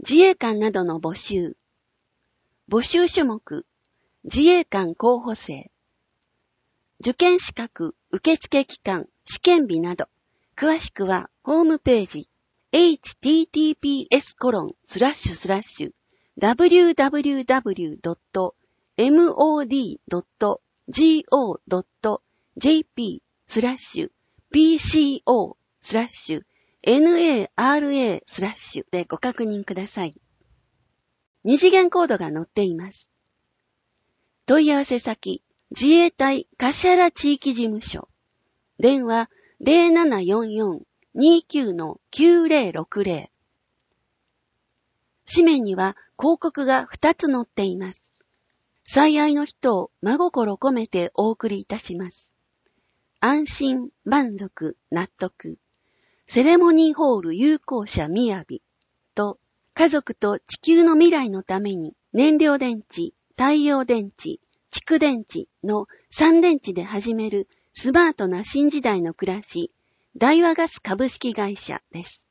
自衛官などの募集。募集種目、自衛官候補生。受験資格、受付期間、試験日など、詳しくはホームページ、https://www.mod.go.pco/NARA/ でご確認ください。二次元コードが載っています。問い合わせ先、自衛隊橿原地域事務所。電話0744-29-9060。紙面には広告が2つ載っています。最愛の人を真心込めてお送りいたします。安心、満足、納得。セレモニーホール有効者みやびと、家族と地球の未来のために燃料電池、太陽電池、蓄電池の3電池で始めるスマートな新時代の暮らし、大和ガス株式会社です。